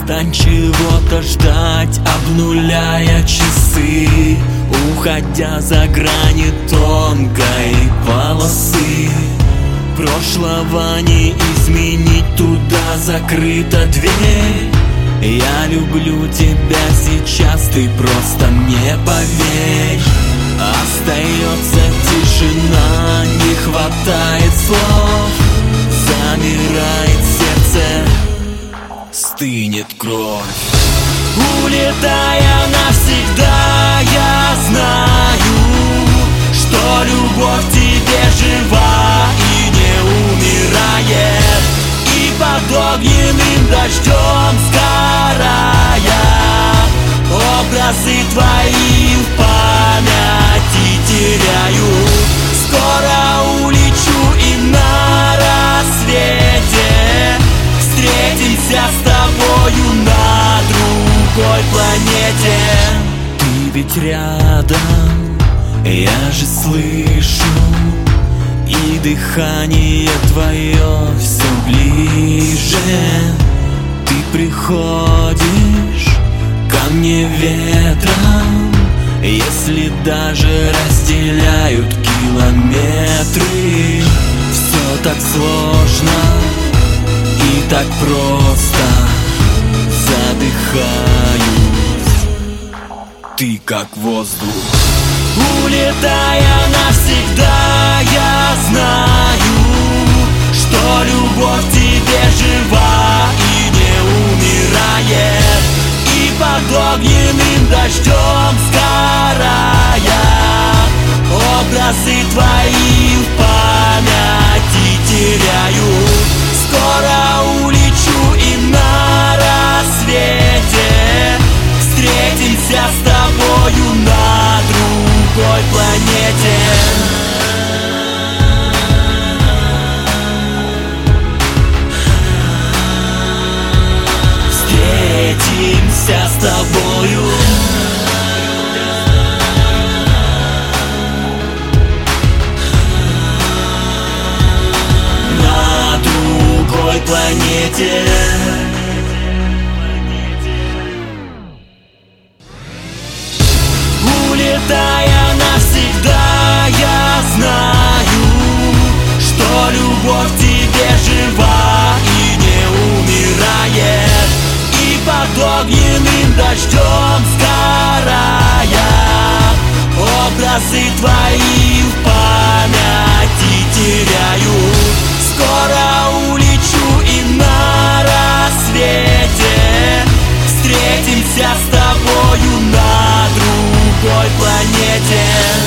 перестань чего-то ждать, обнуляя часы, уходя за грани тонкой полосы. Прошлого не изменить, туда закрыта дверь. Я люблю тебя сейчас, ты просто мне поверь. Остается тишина, не хватает слов, замирает сердце, стынет кровь. Улетая навсегда, я знаю, что любовь в тебе жива и не умирает. И под огненным дождем сгорая, образы твои в памяти теряю. Скоро улечу и на рассвете встретимся с тобою на другой планете. Ты ведь рядом, я же слышу, и дыхание твое все ближе. Ты приходишь ко мне ветром, если даже разделяют километры. Все так сложно и так просто, задыхаюсь, ты как воздух. Улетая навсегда, я знаю, что любовь в тебе жива и не умирает. И под огненным дождем сгорая, образы твои в памяти теряю. Скоро улечу и на рассвете встретимся с тобою на другой планете. Встретимся с тобою на другой планете. Улетая навсегда, я знаю, что любовь в тебе жива и не умирает. И под огненным дождем сгорая, образы твои в памяти теряю. Скоро улечу и на рассвете встретимся с тобою на другой планете.